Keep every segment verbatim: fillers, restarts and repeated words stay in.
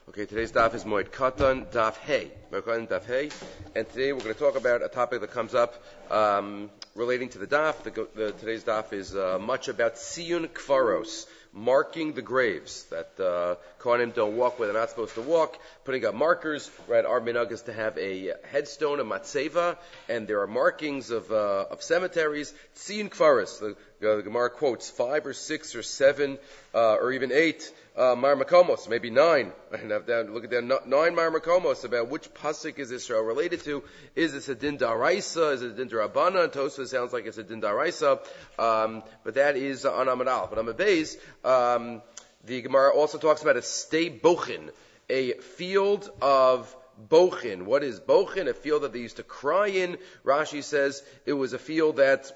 Okay, today's daf is Moed Katan Daf Hey. Moed Katan Daf Hey, and today we're going to talk about a topic that comes up um, relating to the daf. The, the, today's daf is uh, much about Tziyun Kfaros, marking the graves that uh, Kohanim don't walk where they're not supposed to walk, putting up markers. Right, our minhag is to have a headstone, a matzeva, and there are markings of uh, of cemeteries. Tziyun Kfaros. The, the Gemara quotes five or six or seven uh, or even eight. Uh, Mar Makomos, maybe nine. And have down, look at that, nine Mar Makomos about which pasuk is Israel related to. Is this a din daraisa? Is it a din darabana? And Tosfos sounds like it's a din daraisa. Um, but that is on Amud Aleph. But on Beis, um, the Gemara also talks about a stay bochin, a field of bochin. What is bochin? A field that they used to cry in. Rashi says it was a field that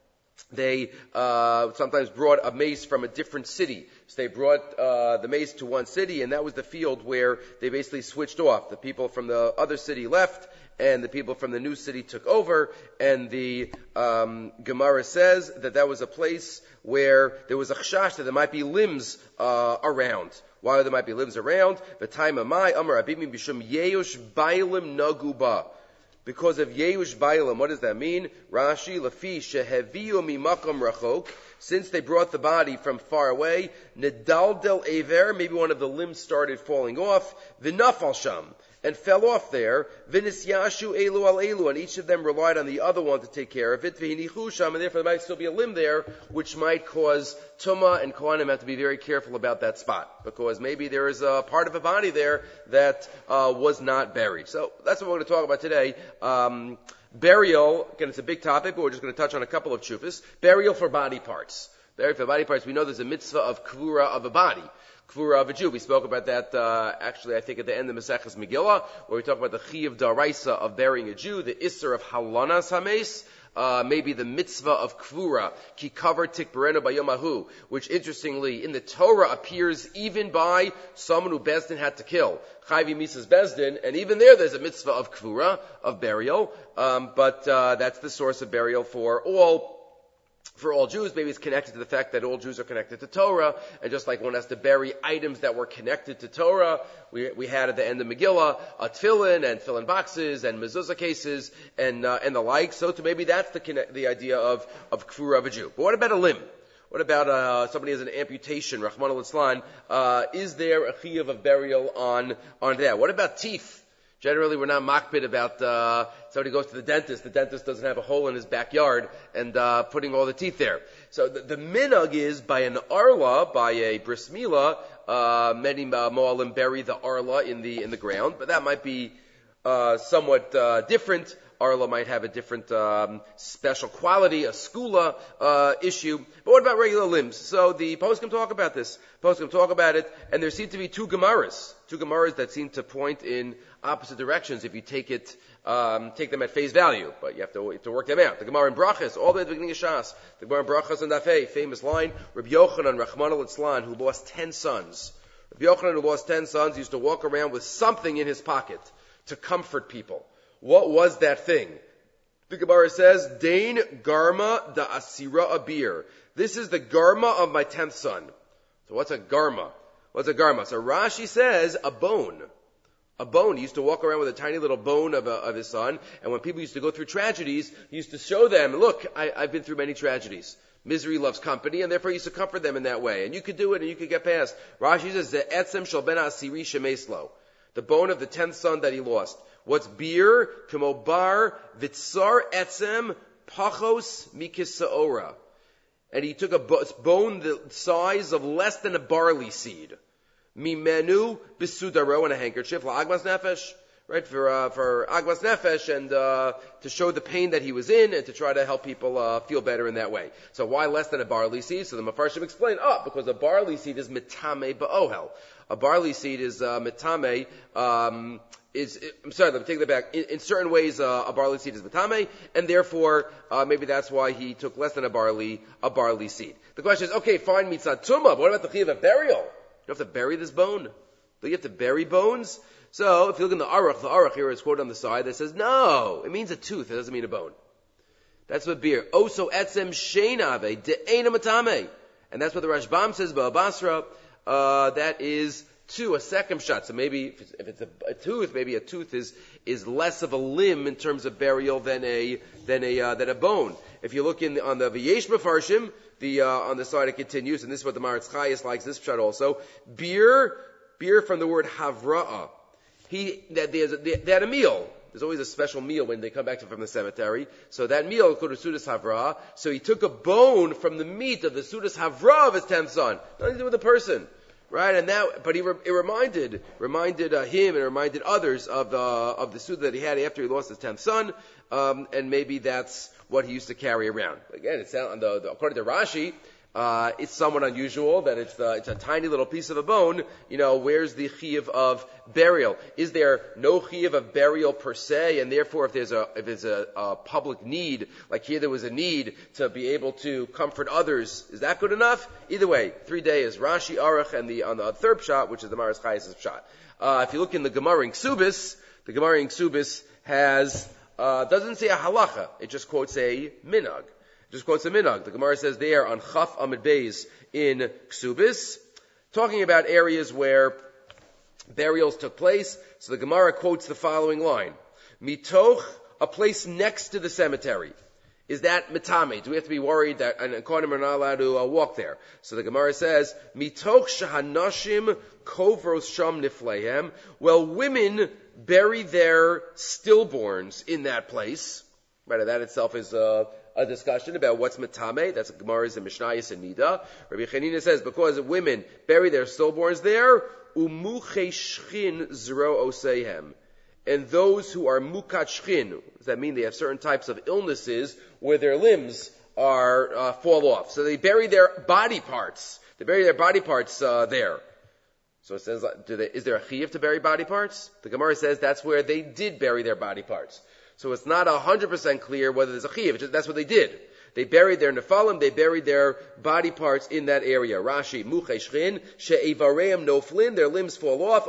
they uh, sometimes brought a mace from a different city. So they brought uh, the mace to one city, and that was the field where they basically switched off. The people from the other city left, and the people from the new city took over. And the um, Gemara says that that was a place where there was a chashash that there might be limbs uh, around. Why there might be limbs around? V'taima mai amar abimim b'shum yeush bailim naguba. Because of Yeush Bailam. What does that mean? Rashi, Lafi, Sheheviu mimakam rachok. Since they brought the body from far away, Nedaldel Aver, maybe one of the limbs started falling off, V'nafal Sham, and fell off there, V'nisyashu Elu al Elu, and each of them relied on the other one to take care of it, V'hinichu Sham, and therefore there might still be a limb there, which might cause Tumah, and Kohanim have to be very careful about that spot, because maybe there is a part of a body there that uh, was not buried. So that's what we're going to talk about today. Um, Burial, again, it's a big topic, but we're just going to touch on a couple of shufas. Burial for body parts. Burial for body parts. We know there's a mitzvah of kvura of a body. Kvura of a Jew. We spoke about that, uh, actually, I think at the end of Maseches Megillah, where we talk about the Chiyuv Daraisa of burying a Jew, the Isser of Halanas Hames, Uh, maybe the mitzvah of kvura, ki cover tikberenu bayomahu, which interestingly in the Torah appears even by someone who Bezdin had to kill. Chayvi misas Bezdin, and even there there's a mitzvah of kvura, of burial, um, but uh, that's the source of burial for all For all Jews. Maybe it's connected to the fact that all Jews are connected to Torah, and just like one has to bury items that were connected to Torah, we, we had at the end of Megillah, a tefillin and tefillin boxes and mezuzah cases and uh, and the like. So to maybe that's the connect, the idea of of kfura of a Jew. But what about a limb? What about uh, somebody has an amputation, Rahman al-Islan? Uh, is there a chiyuv of burial on on that? What about teeth? Generally, we're not makpid about uh, somebody goes to the dentist. The dentist doesn't have a hole in his backyard and uh, putting all the teeth there. So the, the minhag is by an arla, by a bris milah, uh, many uh, mo'alim bury the arla in the in the ground, but that might be uh, somewhat uh, different. Arla might have a different um, special quality, a skula uh, issue. But what about regular limbs? So the poskim talk about this. Poskim talk about it, and there seem to be two gemaras, two gemaras that seem to point in opposite directions if you take it, um, take them at face value. But you have to, you have to work them out. The Gemara in Brachas, all the way at the beginning of Shas, the Gemara in Brachas and Dafei, famous line, Rabbi Yochanan, Rahman al-Islan, who lost ten sons. Rabbi Yochanan, who lost ten sons, used to walk around with something in his pocket to comfort people. What was that thing? The Gemara says, Dain Garma da Asira Abir. This is the Garma of my tenth son. So what's a Garma? What's a Garma? So Rashi says, a bone. A bone. He used to walk around with a tiny little bone of, a, of his son, and when people used to go through tragedies, he used to show them, look, I, I've been through many tragedies. Misery loves company, and therefore he used to comfort them in that way. And you could do it, and you could get past. Rashi says, Ze'etzem shel ben asiri shemeslo. The bone of the tenth son that he lost. What's beer? Kemobar vitzar etzem pachos mikisaora. And he took a bone the size of less than a barley seed. Mimenu bisudaro, and a handkerchief. La agmas nefesh. Right, for, uh, for agmas nefesh, and, uh, to show the pain that he was in, and to try to help people, uh, feel better in that way. So why less than a barley seed? So the Mefarshim explain, oh, because a barley seed is mitame ba'ohel. A barley seed is, uh, mitame, um, is, I'm sorry, let me take that back. In, in certain ways, uh, a barley seed is mitame, and therefore, uh, maybe that's why he took less than a barley, a barley seed. The question is, okay, fine, mitzat tumah, but what about the chiyuv of burial? You have to bury this bone? Do you have to bury bones? So, if you look in the Aruch, the Aruch here is quoted on the side that says, no, it means a tooth, it doesn't mean a bone. That's what beer. Oso etzem sheinave, de'ena matame. And that's what the Rashbam says, Ba'abasra, uh, that is two, a second shot. So maybe if it's, if it's a, a tooth, maybe a tooth is is less of a limb in terms of burial than a than a uh, than a bone. If you look in on the V'yesh Mefarshim, the uh, on the side it continues, and this is what the Maharatz Chayes likes this shot also. Beer, beer from the word havra'ah. He that there's a, they, they had a meal. There's always a special meal when they come back from the cemetery. So that meal is called a Sudas Havra'ah. So he took a bone from the meat of the Sudas Havra'ah of his tenth son. Nothing to do with the person. Right, and that, but he re, it reminded reminded uh, him and reminded others of the of the suda that he had after he lost his tenth son, um, and maybe that's what he used to carry around. Again, it's the, the, according to Rashi, uh, it's somewhat unusual that it's the, it's a tiny little piece of a bone. You know, where's the chiyuv of burial? Is there no chiyuv of burial per se? And therefore, if there's a if there's a, a public need, like here there was a need to be able to comfort others, is that good enough? Either way, three days. Rashi Aruch and the on the third shot, which is the Maharatz Chayes shot. Uh, if you look in the Gemara in Ksubis, the Gemara in Ksubis has uh, doesn't say a halacha; it just quotes a minhag. Just quotes a minhag. The Gemara says there on Chaf Amid Beis in Ksubis, talking about areas where burials took place. So the Gemara quotes the following line: Mitoch, a place next to the cemetery. Is that mitame? Do we have to be worried that an kohanim are not allowed to uh, walk there? So the Gemara says, Mitoch shahanashim kovros sham niflehem. Well, women bury their stillborns in that place. Right, that itself is uh, a discussion about what's mitame. That's Gemara's and Mishnayos and Nida. Rabbi Chanina says because women bury their stillborns there, umuche shchin zro osehem. And those who are mukat shchin, does that mean they have certain types of illnesses where their limbs are uh, fall off? So they bury their body parts. They bury their body parts uh, there. So it says, do they, is there a chiyuv to bury body parts? The Gemara says that's where they did bury their body parts. So it's not one hundred percent clear whether there's a chiyuv. That's what they did. They buried their nefalim, they buried their body parts in that area. Rashi, muche shchin, she'evareim noflin, their limbs fall off,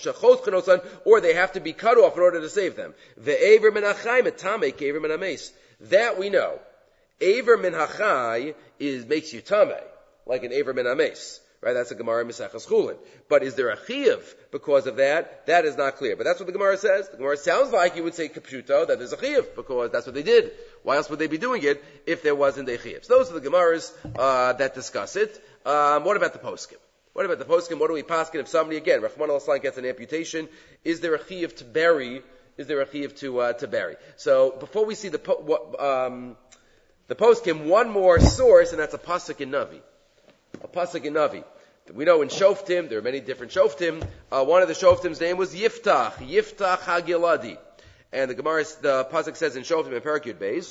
or they have to be cut off in order to save them. Ve'ever min hachai metame ke'ever min hames. That we know. Ever min hachai is, makes you tameh, like an ever min hames. Right, that's a Gemara in Maseches Chulin. But is there a chiyuv because of that? That is not clear. But that's what the Gemara says. The Gemara sounds like you would say kapshuto, that there's a chiyuv, because that's what they did. Why else would they be doing it if there wasn't a chiyuv? So those are the Gemaras uh, that discuss it. Um, what about the poskim? What about the poskim? What do we paskin if somebody, again, Rahman al-Aslan gets an amputation? Is there a chiyuv to bury? Is there a chiyuv to uh, to bury? So before we see the po- what, um, the poskim, one more source, and that's a pasuk in Navi. A pasuk in Navi. We know in Shoftim, there are many different Shoftim. Uh, one of the Shoftim's name was Yiftach, Yiftach HaGiladi. And the Gemara, the pasuk says in Shoftim in Perek Yud Beis,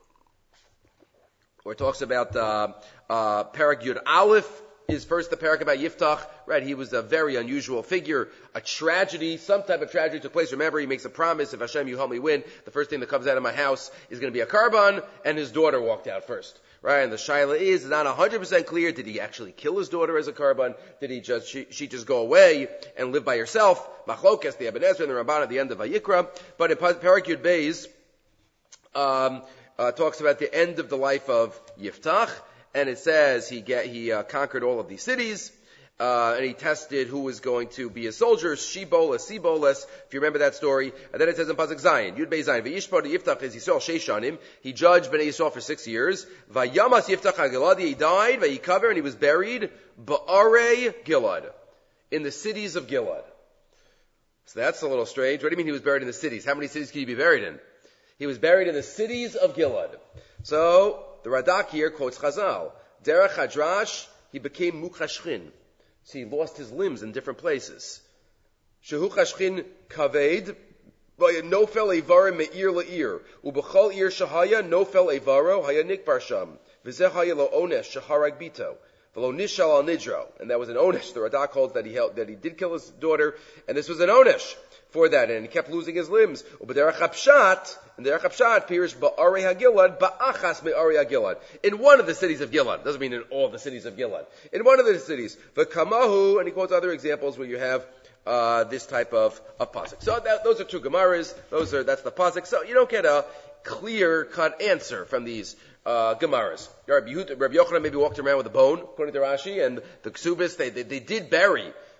where it talks about uh, uh, Perek Yud Aleph, is first the parak about Yiftach, right? He was a very unusual figure. A tragedy, some type of tragedy took place. Remember, he makes a promise, if Hashem, you help me win, the first thing that comes out of my house is going to be a carbon, and his daughter walked out first. Right? And the shaila is not one hundred percent clear. Did he actually kill his daughter as a carbon? Did he just, she, she just go away and live by herself? Machlokes, the Ibn Ezra and the Ramban at the end of Vayikra. But in Perek Yud Beis, um, uh, talks about the end of the life of Yiftach. And it says he get, he uh, conquered all of these cities, uh, and he tested who was going to be his soldiers, Shibolas, Sibolas, if you remember that story. And then it says in Pasuk Zayin, Yud Beis Zayin, V'yishpad Yiftach es Yisrael sheishanim, he judged Bnei Yisrael for six years, Vayamas Yiftach HaGiladi, he died, Vayikaver, and he was buried, Ba'arei Gilad, in the cities of Gilad. So that's a little strange. What do you mean he was buried in the cities? How many cities can you be buried in? He was buried in the cities of Gilad. So, the Radak here quotes Chazal. Derech Hadrash, he became Mukhashchin. So he lost his limbs in different places. Shehu Chashchin Kaved, Nofel Evarim Me'ir Le'ir. Ubechol Ir Shahaya, Nofel Evaro, Haya Nikbar Sham. V'zeh Haya Lo Onesh, Shaharag Bito. V'lo Nishal Al Nidro. And that was an Onesh. The Radak holds that he held, that he did kill his daughter, and this was an Onesh for that, and he kept losing his limbs. U'b'derech Hapshat, and derech Hapshat, Pirish Ba'arei HaGilad, Ba'achas Me'arei HaGilad. In one of the cities of Gilad. Doesn't mean in all the cities of Gilad. In one of the cities. V'kamahu, and he quotes other examples where you have uh, this type of, of pasuk. So that, those are two Gemaras. Those are, that's the pasuk. So you don't get a clear-cut answer from these uh, Gemaras. Rabbi Yochanan maybe walked around with a bone, according to Rashi, and the Ksubis, they, they, they did bury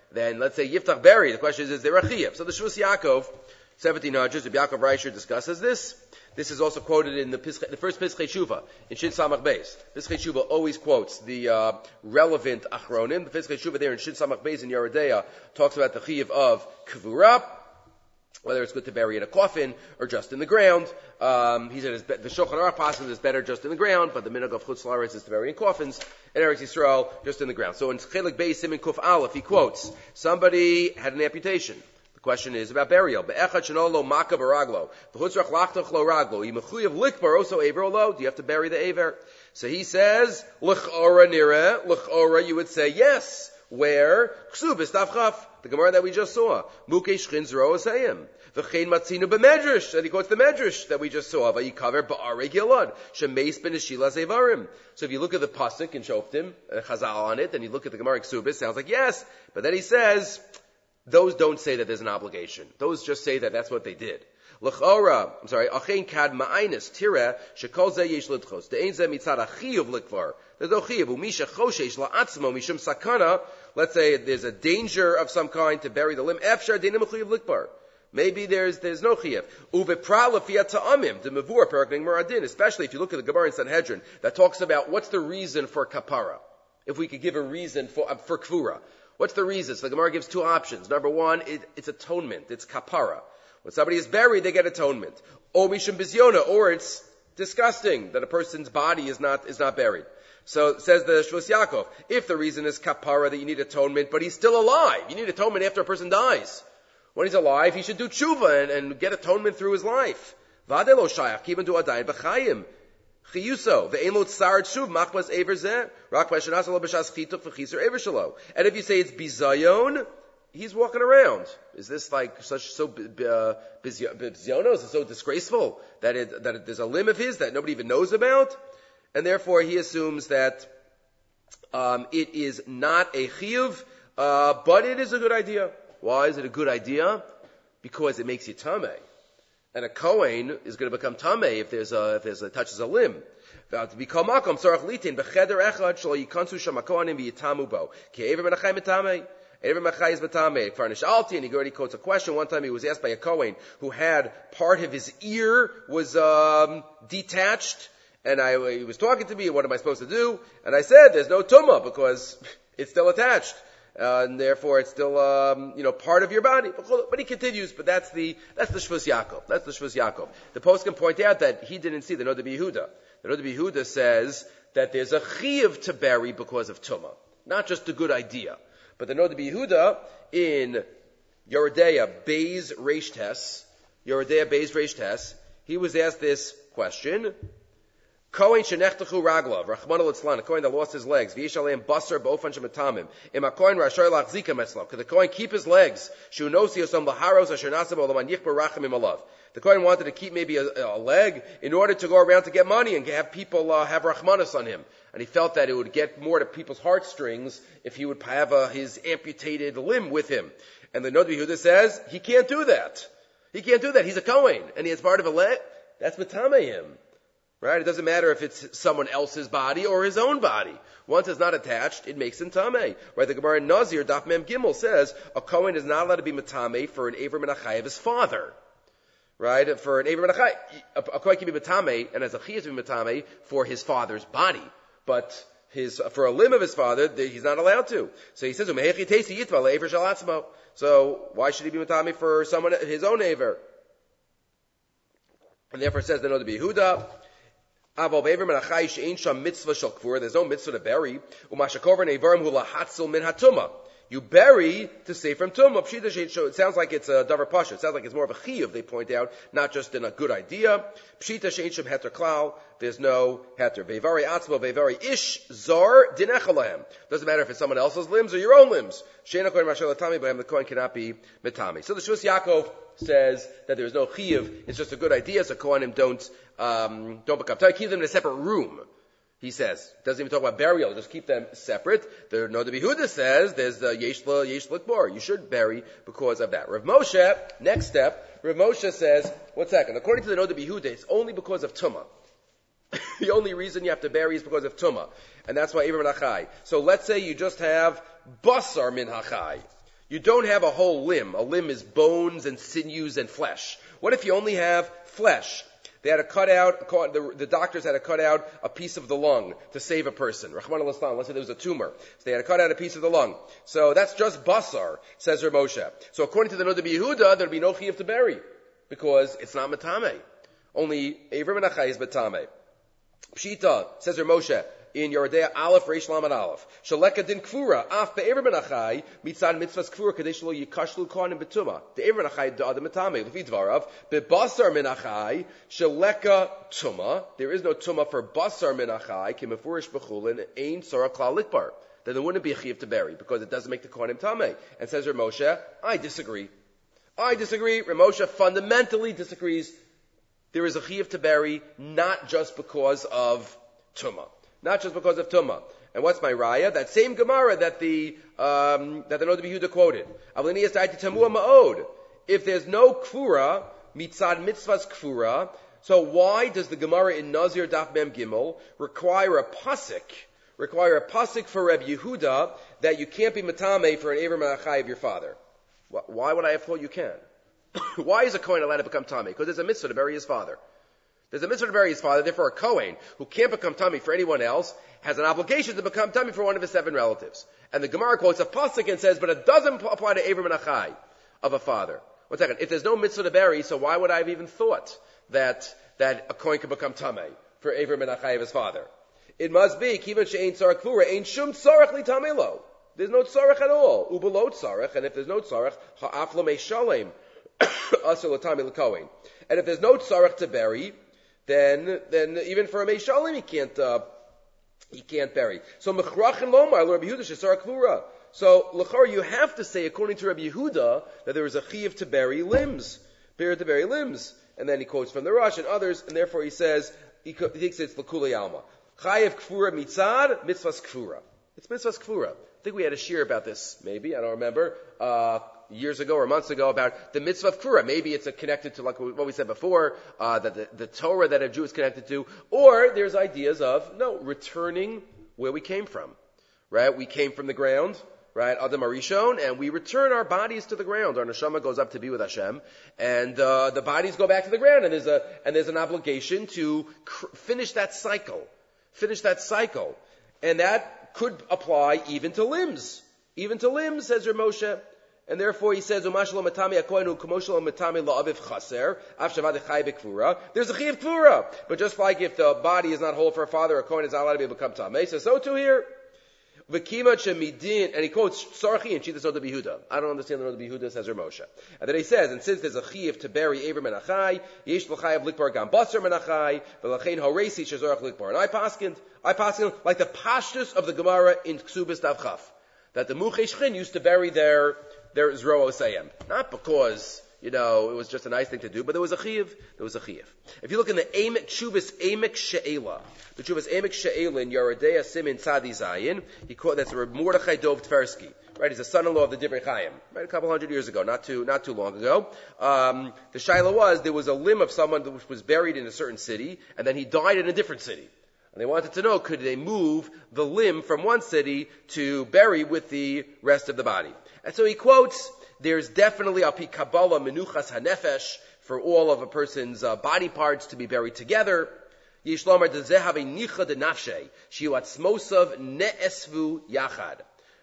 then let's say Yiftach buried. The question is, is there a chiyuv? So the Shvus Yaakov, seventeen hundreds, Rabbi Yaakov Reisher discusses this. This is also quoted in the, Pischei, the first Pischei Shuva, in Shin Samach Beis. Pischei Shuva always quotes the uh, relevant Achronim. The Pischei Shuva there in Shin Samach Beis in Yeridea talks about the chiyuv of Kvura, whether it's good to bury in a coffin or just in the ground. Um, he said it's be- the Shulchan Aruch passes is better just in the ground, but the minhag of Chutz La'aretz is to bury in coffins, and Eretz Yisrael just in the ground. So in Chelik Beis Siman Kuf Aleph, he quotes, somebody had an amputation. The question is about burial. Be'echad shenolo maka baraglo. V'chutzrach lachtach lo raglo. Yimechuyev likbar oso aver lo. Do you have to bury the aver? So he says, l'ch'ora nireh. L'ch'ora, you would say yes. Where? Ksubis tavchaf. The Gemara that we just saw. Mukesh chin zro asayim. V'chein matzinu b'medrash. And he quotes the medrash that we just saw. V'yikaver ba'arei gilad. Shemeis ben eshila zevarim. So if you look at the pasuk in Shoftim, uh, Chazal on it, and you look at the Gemara Ksubis, sounds like yes. But then he says, those don't say that there's an obligation. Those just say that that's what they did. L'chora, I'm sorry, achein kad ma'ainis tira shekol ze yesh lidchos. De'ein ze mitzad achiyuv likvar. There's no chiyuv. Umisha choshesh la'atzmo mishum sakana. Let's say there's a danger of some kind to bury the limb. Efshar de'enim chiyuv likvar. Maybe there's there's no chiyuv. Uvepra lefiyat ta'amim. The mevur perakning maradin. Especially if you look at the Gemara in Sanhedrin that talks about what's the reason for kapara. If we could give a reason for uh, for kvura. What's the reason? So the Gemara gives two options. Number one, it, it's atonement. It's kapara. When somebody is buried, they get atonement. O mishum bizyona, or it's disgusting that a person's body is not is not buried. So says the Shvus Yaakov, if the reason is kapara, that you need atonement, but he's still alive. You need atonement after a person dies. When he's alive, he should do tshuva and, and get atonement through his life. Vadelo shayach, kiven du adayin b'chayim. Chiyuso, ve'en lo tzar tshuv, machmas ever zeh, rak v'shanas lo b'shas chituk v'chiser ever shalo. And if you say it's bizayon, he's walking around. Is this like such so uh, bizyono? Is it so disgraceful that it, that it, there's a limb of his that nobody even knows about? And therefore he assumes that um, it is not a chiyuv, uh, but it is a good idea. Why is it a good idea? Because it makes you tameh. And a Kohen is going to become tameh if there's a, if there's a, touches a limb. To become makom, sarach litin, b'cheder echad, shlo yikansu sham hakohanim v'yitamu bo. Ki ever menachai metameh. Ever menachai is metameh. Farnish alti, and he already quotes a question. One time he was asked by a Kohen who had part of his ear was, um, detached. And I, he was talking to me, what am I supposed to do? And I said, there's no tumah because it's still attached. Uh, and therefore it's still, um, you know, part of your body. But he continues, but that's the, that's the Shvus Yaakov. That's the Shvus Yaakov. The post can point out that he didn't see the Noda B'Yehuda. The Noda B'Yehuda says that there's a chiyuv to bury because of tumah. Not just a good idea. But the Noda B'Yehuda in Yeridea Beis Reish Tes, Yeridea Beis Reish Tes, he was asked this question. Kohen shenechtachu raglav, Rachmana litzlan, a Kohen that lost his legs, v'yesh aleim basar b'ofan shematamim. Im ha-Kohen rashay lachzika metzlav. Could the Kohen keep his legs? Shu nosi osam laharos asher nasam olaman yichbar rachamim alav. The Kohen wanted to keep maybe a, a leg in order to go around to get money and have people uh, have rachmanas on him. And he felt that it would get more to people's heartstrings if he would have uh, his amputated limb with him. And the Noda B'Yehuda says, he can't do that. He can't do that. He's a Kohen, and he has part of a leg. That's metameh him. Right? It doesn't matter if it's someone else's body or his own body. Once it's not attached, it makes him tameh. Right? The Gemara in Nazir, Daf Mem Gimel says, a Kohen is not allowed to be metameh for an Ever Menachai of his father. Right? For an Ever Menachai, a, a Kohen can be metameh, and as a Chiyuv to be metameh for his father's body. But his, for a limb of his father, he's not allowed to. So he says, so why should he be metameh for someone, his own Ever? And therefore it says, the Noda B'Yehuda, there's no mitzvah to bury. You bury to save from tumah. It sounds like it's a davar pasha. It sounds like it's more of a chiyuv, they point out, not just in a good idea. Pshita shein shem heter klal. There's no heter. Vevari atzmo, vevari ish zar dinechalahem. Doesn't matter if it's someone else's limbs or your own limbs. Sheina kohen rashel atami, but the kohen cannot be metami. So the Shvus Yaakov says that there's no chiyuv. It's just a good idea. So kohanim don't um, don't become tight. Keep them in a separate room. He says, doesn't even talk about burial, just keep them separate. The Noda B'Yehuda says, there's the Yesh Likbar. You should bury because of that. Rav Moshe, next step, Rav Moshe says, one second, according to the Noda B'Yehuda, it's only because of Tumah. The only reason you have to bury is because of Tumah. And that's why Eber Min HaChai. So let's say you just have Basar Min HaChai. You don't have a whole limb. A limb is bones and sinews and flesh. What if you only have flesh? They had to cut out, the, the doctors had to cut out a piece of the lung to save a person. Rahman al-Islam, let's say there was a tumor. So they had to cut out a piece of the lung. So that's just basar, says Rav Moshe. So according to the Noda B'Yehuda, there'd be no chiyuv to bury, because it's not matame. Only Avram and Achai is matame. Pshita, says Rav Moshe, in Yerodea Aleph, Reish Lamed Aleph. Shaleka din kfura, af be'ever ben achai, mitzad mitzvahs kfura, kadesh lo yikashlu kohanim betuma. The ever ben achai da'adam etame, lefi dvarav, be'basar min achai, shaleka tuma. There is no tuma for basar min achai, kimefurish b'chulin, ein sorah klal likbar. Then there wouldn't be a chiyuv to bury, because it doesn't make the kohanim tameh. And says Rav Moshe, I disagree. I disagree. Rav Moshe fundamentally disagrees. There is a chiyuv to bury, not just because of tuma. Not just because of Tumah. And what's my raya? That same Gemara that the um, that the Noda B'Yehuda quoted. If there's no kfura, mitzad mitzvahs kfura, so why does the Gemara in Nazir Daf Mem Gimel require a pasuk, require a pasuk for Reb Yehuda that you can't be matame for an Ever Menachai of your father? Why would I have thought you can? Why is a Kohen allowed to become Tameh? Because there's a mitzvah to bury his father. There's a mitzvah to bury his father, therefore a Kohen, who can't become tummy for anyone else, has an obligation to become tummy for one of his seven relatives. And the Gemara quotes a pasuk and says, but it doesn't apply to Avram and Achai of a father. One second, if there's no mitzvah to bury, so why would I have even thought that, that a Kohen could become tummy for Avram and Achai of his father? It must be, kivan she'ein tzarech klura, ein shum tzarech li tamelo. There's no tzarech at all. Ubelo tzarech, and if there's no tzarech, ha'af lo mei shalem, asur l'tami l'kohen. And if there's no tzarech to bury, then then even for a Meishalim he can't uh, he can't bury. So Mechrach and Lomar, Rabbi Yehuda Shesar Kvura. So Lachar, you have to say according to Rabbi Yehuda that there is a chiyuv to bury limbs, period to bury limbs, and then he quotes from the Rush and others, and therefore he says he, he thinks it's L'kulei Alma. Chayev Kvura Mitzad Mitzvahs Kvura. It's Mitzvahs Kvura. I think we had a shir about this, maybe I don't remember. Uh, years ago or months ago about the mitzvah of Kfura. Maybe it's a connected to like what we said before, uh, that the, the Torah that a Jew is connected to, or there's ideas of, no, returning where we came from, right? We came from the ground, right? Adam Arishon, and we return our bodies to the ground. Our neshama goes up to be with Hashem, and uh, the bodies go back to the ground, and there's a, and there's an obligation to cr- finish that cycle, finish that cycle. And that could apply even to limbs. Even to limbs, says Rav Moshe. And therefore he says, Umashalo matami akoinu kumoshalo matami la'aviv chaser, af shavad chai b'kvura. There's a chiyuv kfura. But just like if the body is not whole for a father, a kohen is not allowed to be able to become tamei. So, so too here. V'kima shemidin, and he quotes Sarchi and Shitas Noda B'Yehuda. I don't understand the Noda B'Yehuda, says Rav Moshe. And then he says, and since there's a chiyuv to bury Avram menachai, yesh l'chayav likbar gam basar menachai, v'lachein horesi shezorach likbar. And I paskin, I paskin like the pashtus of the Gemara in Ksubis Daf Chaf, that the Muchei Shchin used to bury their their Zroo Sayem. Not because, you know, it was just a nice thing to do, but there was a chiyuv, there was a chiyuv. If you look in the Emek, Chuvas Emek She'ela, the Chuvas Emek She'ela in Yerodea Simin Tzadi Zayin, he called, that's Mordechai Dov Tversky, right? He's a son-in-law of the Divrei Chaim, right? A couple hundred years ago, not too, not too long ago. Um, the Shaila was, there was a limb of someone which was buried in a certain city, and then he died in a different city. And they wanted to know, could they move the limb from one city to bury with the rest of the body? And so he quotes, there's definitely al pi Kabbalah menuchas hanefesh for all of a person's uh, body parts to be buried together. Yesh lomar dezeh have nicha de nafshe shiu atzmosav ne'esvu yachad.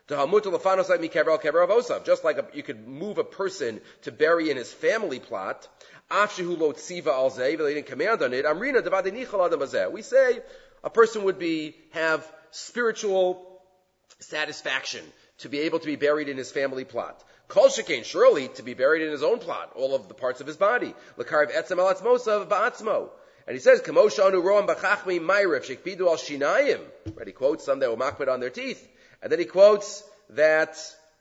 Just like a, you could move a person to bury in his family plot, they didn't command on it. We say a person would be have spiritual satisfaction to be able to be buried in his family plot. Kol shekain, surely to be buried in his own plot, all of the parts of his body. L'karv etzem al atzmosav ba'atzmo. And he says, Kamo shanu roam b'chachmi mayrif shekpidu al shinayim. Right, he quotes some that were makbid on their teeth. And then he quotes that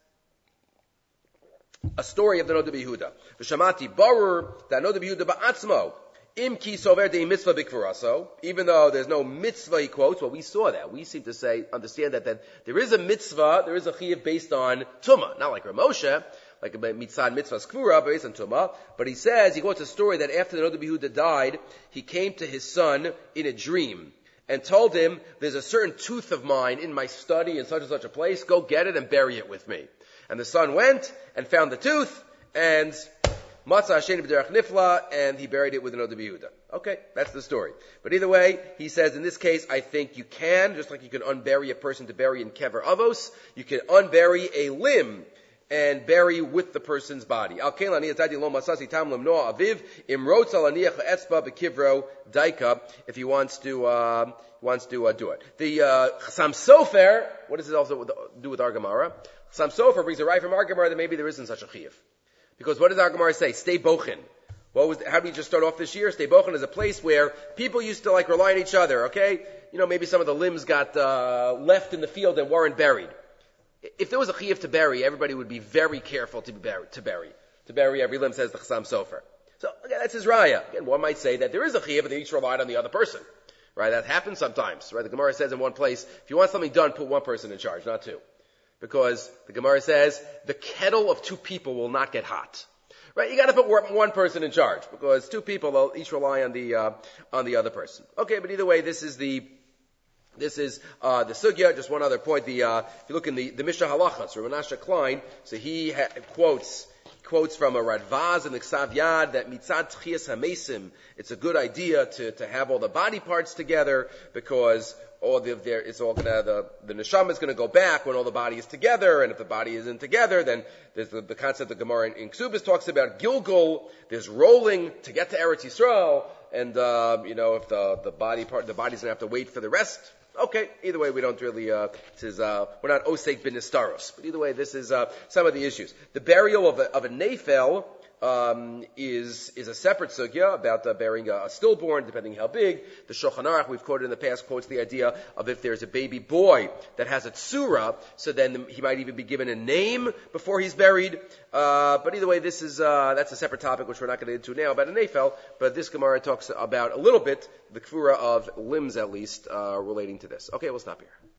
a story of the Noda B'Yehuda. V'shamati barur that Noda B'Yehuda ba'atzmo. Im ki sover de mitzvah b'kvuraso. Even though there's no mitzvah, he quotes. Well, we saw that. We seem to say, understand that, that there is a mitzvah, there is a chiyuv based on tumah. Not like Rav Moshe, like mitzvah mitzvah's kvura based on tumah. But he says, he quotes a story that after the Noda B'Yehuda died, he came to his son in a dream and told him, there's a certain tooth of mine in my study in such and such a place, go get it and bury it with me. And the son went and found the tooth, and Matzah Hasheni b'derech nifla, and he buried it with an Oda B'Yehuda. Okay, that's the story. But either way, he says, in this case, I think you can, just like you can unbury a person to bury in Kever Avos, you can unbury a limb and bury with the person's body. If he wants to, uh, wants to uh, do it. The uh, Chassam Sofer, what does it also do with our Gemara? Chassam Sofer brings a right from our Gemara that maybe there isn't such a chiyuv. Because what does our Gemara say? Stay bochin. What was, how did we just start off this year? Stay bochin is a place where people used to like rely on each other, okay? You know, maybe some of the limbs got uh, left in the field and weren't buried. If there was a chiyuv to bury, everybody would be very careful to be buried, to bury. To bury every limb, says the Chassam Sofer. So, again, that's his raya. Again, one might say that there is a chiyuv, but they each relied on the other person. Right? That happens sometimes, right? The Gemara says in one place, if you want something done, put one person in charge, not two. Because the Gemara says, the kettle of two people will not get hot. Right? You gotta put one person in charge, because two people, they'll each rely on the, uh, on the other person. Okay, but either way, this is the, This is uh, the sugya. Just one other point. The uh, if you look in the the Mishnah Halachas, Rav Menashe Klein, so he ha- quotes quotes from a Radvaz and the Ksav Yad that mitzad tchias hamesim, it's a good idea to to have all the body parts together, because all the there it's all gonna the the neshama is gonna go back when all the body is together, and if the body isn't together, then there's the, the concept the Gemara in, in Ksubis talks about Gilgul. There's rolling to get to Eretz Yisrael, and uh, you know if the the body part the body's gonna have to wait for the rest. Okay, either way, we don't really, uh, this is, uh, we're not osek bin nistaros. But either way, this is, uh, some of the issues. The burial of a, of a nefel, um, is, is a separate sugya about uh, burying a, a stillborn, depending how big. The Shulchan Aruch, we've quoted in the past, quotes the idea of if there's a baby boy that has a tsura, so then he might even be given a name before he's buried. Uh, but either way, this is, uh, that's a separate topic, which we're not going to get into now about a nefel, but this Gemara talks about a little bit the kfura of limbs, at least, uh, relating to this. Okay, we'll stop here.